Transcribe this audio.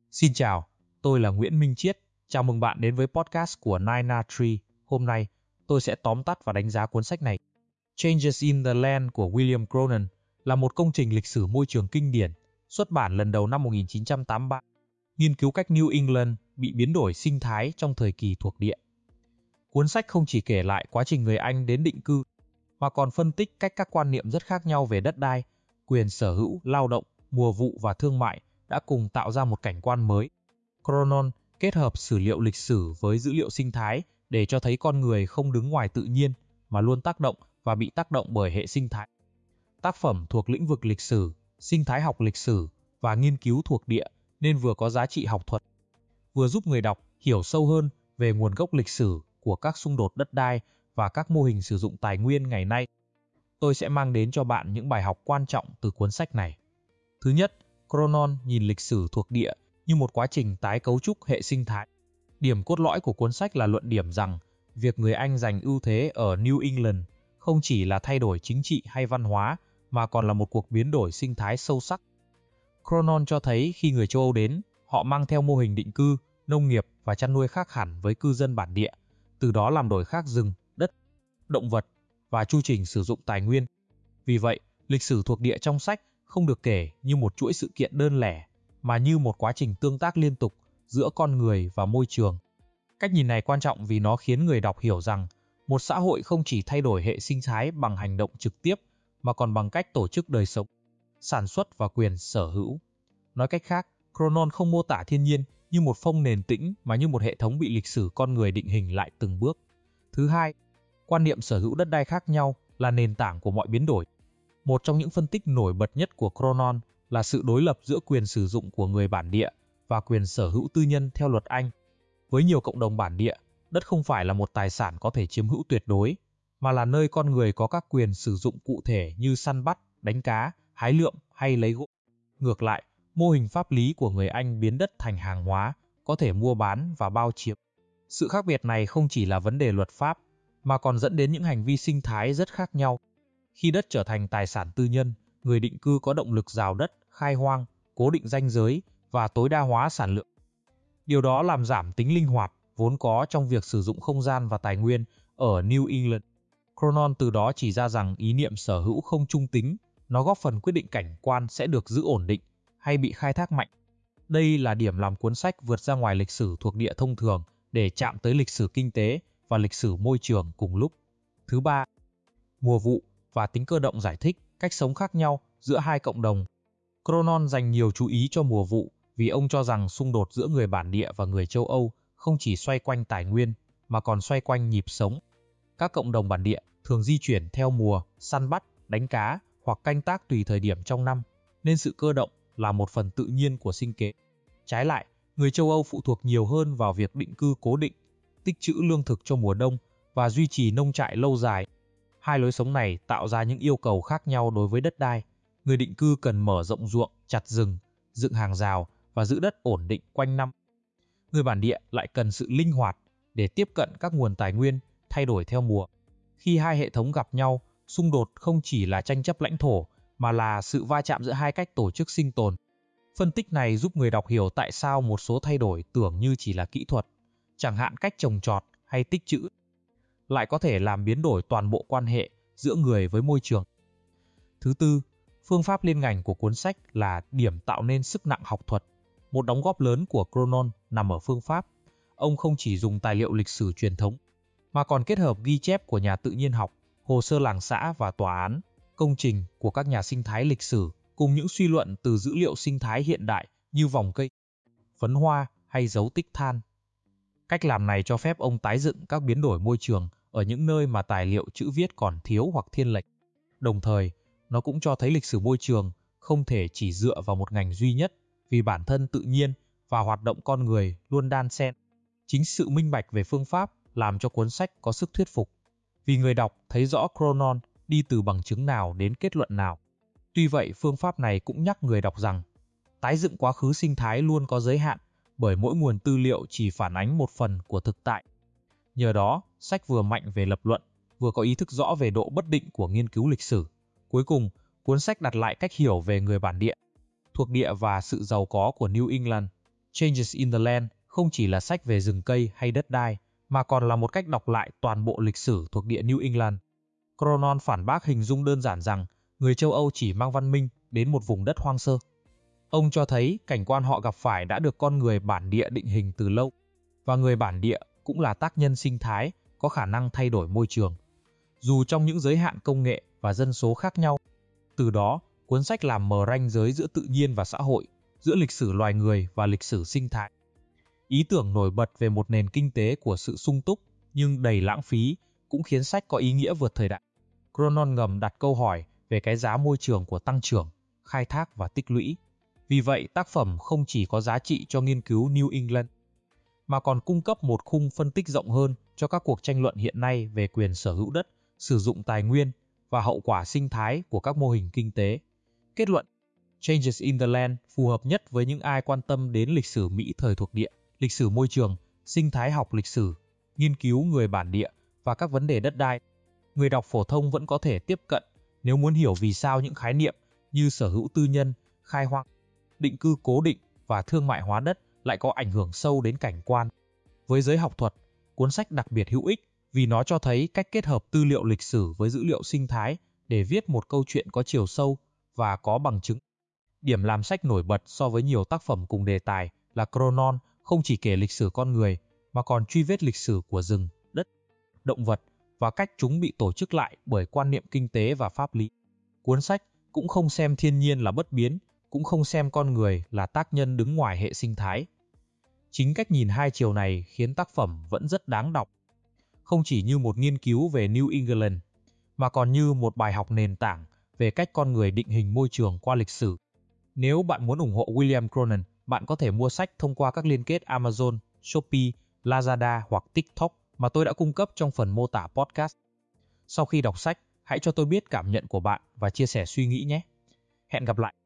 Xin chào, tôi là Nguyễn Minh Chiết. Chào mừng bạn đến với podcast của Nina Tree. Hôm nay, tôi sẽ tóm tắt và đánh giá cuốn sách này. Changes in the Land của William Cronon là một công trình lịch sử môi trường kinh điển, xuất bản lần đầu năm 1983, nghiên cứu cách New England bị biến đổi sinh thái trong thời kỳ thuộc địa. Cuốn sách không chỉ kể lại quá trình người Anh đến định cư, mà còn phân tích cách các quan niệm rất khác nhau về đất đai, quyền sở hữu, lao động, mùa vụ và thương mại đã cùng tạo ra một cảnh quan mới. Cronon kết hợp sử liệu lịch sử với dữ liệu sinh thái để cho thấy con người không đứng ngoài tự nhiên mà luôn tác động và bị tác động bởi hệ sinh thái. Tác phẩm thuộc lĩnh vực lịch sử, sinh thái học lịch sử và nghiên cứu thuộc địa nên vừa có giá trị học thuật, vừa giúp người đọc hiểu sâu hơn về nguồn gốc lịch sử của các xung đột đất đai và các mô hình sử dụng tài nguyên ngày nay. Tôi sẽ mang đến cho bạn những bài học quan trọng từ cuốn sách này. Thứ nhất, Cronon nhìn lịch sử thuộc địa như một quá trình tái cấu trúc hệ sinh thái. Điểm cốt lõi của cuốn sách là luận điểm rằng việc người Anh giành ưu thế ở New England không chỉ là thay đổi chính trị hay văn hóa mà còn là một cuộc biến đổi sinh thái sâu sắc. Cronon cho thấy khi người châu Âu đến, họ mang theo mô hình định cư, nông nghiệp và chăn nuôi khác hẳn với cư dân bản địa, từ đó làm đổi khác rừng, đất, động vật và chu trình sử dụng tài nguyên. Vì vậy, lịch sử thuộc địa trong sách không được kể như một chuỗi sự kiện đơn lẻ, mà như một quá trình tương tác liên tục giữa con người và môi trường. Cách nhìn này quan trọng vì nó khiến người đọc hiểu rằng một xã hội không chỉ thay đổi hệ sinh thái bằng hành động trực tiếp, mà còn bằng cách tổ chức đời sống, sản xuất và quyền sở hữu. Nói cách khác, Cronon không mô tả thiên nhiên như một phông nền tĩnh mà như một hệ thống bị lịch sử con người định hình lại từng bước. Thứ hai, quan niệm sở hữu đất đai khác nhau là nền tảng của mọi biến đổi. Một trong những phân tích nổi bật nhất của Cronon là sự đối lập giữa quyền sử dụng của người bản địa và quyền sở hữu tư nhân theo luật Anh. Với nhiều cộng đồng bản địa, đất không phải là một tài sản có thể chiếm hữu tuyệt đối, mà là nơi con người có các quyền sử dụng cụ thể như săn bắt, đánh cá, hái lượm hay lấy gỗ. Ngược lại, mô hình pháp lý của người Anh biến đất thành hàng hóa, có thể mua bán và bao chiếm. Sự khác biệt này không chỉ là vấn đề luật pháp, mà còn dẫn đến những hành vi sinh thái rất khác nhau. Khi đất trở thành tài sản tư nhân, người định cư có động lực rào đất, khai hoang, cố định ranh giới và tối đa hóa sản lượng. Điều đó làm giảm tính linh hoạt vốn có trong việc sử dụng không gian và tài nguyên ở New England. Cronon từ đó chỉ ra rằng ý niệm sở hữu không trung tính, nó góp phần quyết định cảnh quan sẽ được giữ ổn định hay bị khai thác mạnh. Đây là điểm làm cuốn sách vượt ra ngoài lịch sử thuộc địa thông thường để chạm tới lịch sử kinh tế và lịch sử môi trường cùng lúc. Thứ ba, mùa vụ và tính cơ động giải thích cách sống khác nhau giữa hai cộng đồng. Cronon dành nhiều chú ý cho mùa vụ vì ông cho rằng xung đột giữa người bản địa và người châu Âu không chỉ xoay quanh tài nguyên mà còn xoay quanh nhịp sống. Các cộng đồng bản địa thường di chuyển theo mùa, săn bắt, đánh cá hoặc canh tác tùy thời điểm trong năm, nên sự cơ động là một phần tự nhiên của sinh kế. Trái lại, người châu Âu phụ thuộc nhiều hơn vào việc định cư cố định, tích trữ lương thực cho mùa đông và duy trì nông trại lâu dài. Hai lối sống này tạo ra những yêu cầu khác nhau đối với đất đai. Người định cư cần mở rộng ruộng, chặt rừng, dựng hàng rào và giữ đất ổn định quanh năm. Người bản địa lại cần sự linh hoạt để tiếp cận các nguồn tài nguyên thay đổi theo mùa. Khi hai hệ thống gặp nhau, xung đột không chỉ là tranh chấp lãnh thổ mà là sự va chạm giữa hai cách tổ chức sinh tồn. Phân tích này giúp người đọc hiểu tại sao một số thay đổi tưởng như chỉ là kỹ thuật, chẳng hạn cách trồng trọt hay tích trữ, lại có thể làm biến đổi toàn bộ quan hệ giữa người với môi trường. Thứ tư, phương pháp liên ngành của cuốn sách là điểm tạo nên sức nặng học thuật. Một đóng góp lớn của Cronon nằm ở phương pháp. Ông không chỉ dùng tài liệu lịch sử truyền thống, mà còn kết hợp ghi chép của nhà tự nhiên học, hồ sơ làng xã và tòa án, công trình của các nhà sinh thái lịch sử, cùng những suy luận từ dữ liệu sinh thái hiện đại như vòng cây, phấn hoa hay dấu tích than. Cách làm này cho phép ông tái dựng các biến đổi môi trường ở những nơi mà tài liệu chữ viết còn thiếu hoặc thiên lệch. Đồng thời, nó cũng cho thấy lịch sử môi trường không thể chỉ dựa vào một ngành duy nhất, vì bản thân tự nhiên và hoạt động con người luôn đan xen. Chính sự minh bạch về phương pháp làm cho cuốn sách có sức thuyết phục, vì người đọc thấy rõ Cronon đi từ bằng chứng nào đến kết luận nào. Tuy vậy, phương pháp này cũng nhắc người đọc rằng tái dựng quá khứ sinh thái luôn có giới hạn, bởi mỗi nguồn tư liệu chỉ phản ánh một phần của thực tại. Nhờ đó, sách vừa mạnh về lập luận, vừa có ý thức rõ về độ bất định của nghiên cứu lịch sử. Cuối cùng, cuốn sách đặt lại cách hiểu về người bản địa, thuộc địa và sự giàu có của New England. Changes in the Land không chỉ là sách về rừng cây hay đất đai, mà còn là một cách đọc lại toàn bộ lịch sử thuộc địa New England. Cronon phản bác hình dung đơn giản rằng người châu Âu chỉ mang văn minh đến một vùng đất hoang sơ. Ông cho thấy cảnh quan họ gặp phải đã được con người bản địa định hình từ lâu, và người bản địa cũng là tác nhân sinh thái có khả năng thay đổi môi trường, dù trong những giới hạn công nghệ và dân số khác nhau. Từ đó, cuốn sách làm mờ ranh giới giữa tự nhiên và xã hội, giữa lịch sử loài người và lịch sử sinh thái. Ý tưởng nổi bật về một nền kinh tế của sự sung túc nhưng đầy lãng phí cũng khiến sách có ý nghĩa vượt thời đại. Cronon ngầm đặt câu hỏi về cái giá môi trường của tăng trưởng, khai thác và tích lũy. Vì vậy, tác phẩm không chỉ có giá trị cho nghiên cứu New England, mà còn cung cấp một khung phân tích rộng hơn cho các cuộc tranh luận hiện nay về quyền sở hữu đất, sử dụng tài nguyên và hậu quả sinh thái của các mô hình kinh tế. Kết luận, Changes in the Land phù hợp nhất với những ai quan tâm đến lịch sử Mỹ thời thuộc địa, lịch sử môi trường, sinh thái học lịch sử, nghiên cứu người bản địa và các vấn đề đất đai. Người đọc phổ thông vẫn có thể tiếp cận nếu muốn hiểu vì sao những khái niệm như sở hữu tư nhân, khai hoang, định cư cố định và thương mại hóa đất lại có ảnh hưởng sâu đến cảnh quan. Với giới học thuật, cuốn sách đặc biệt hữu ích vì nó cho thấy cách kết hợp tư liệu lịch sử với dữ liệu sinh thái để viết một câu chuyện có chiều sâu và có bằng chứng. Điểm làm sách nổi bật so với nhiều tác phẩm cùng đề tài là Cronon không chỉ kể lịch sử con người mà còn truy vết lịch sử của rừng, đất, động vật và cách chúng bị tổ chức lại bởi quan niệm kinh tế và pháp lý. Cuốn sách cũng không xem thiên nhiên là bất biến, cũng không xem con người là tác nhân đứng ngoài hệ sinh thái. Chính cách nhìn hai chiều này khiến tác phẩm vẫn rất đáng đọc, không chỉ như một nghiên cứu về New England, mà còn như một bài học nền tảng về cách con người định hình môi trường qua lịch sử. Nếu bạn muốn ủng hộ William Cronon, bạn có thể mua sách thông qua các liên kết Amazon, Shopee, Lazada hoặc TikTok mà tôi đã cung cấp trong phần mô tả podcast. Sau khi đọc sách, hãy cho tôi biết cảm nhận của bạn và chia sẻ suy nghĩ nhé. Hẹn gặp lại!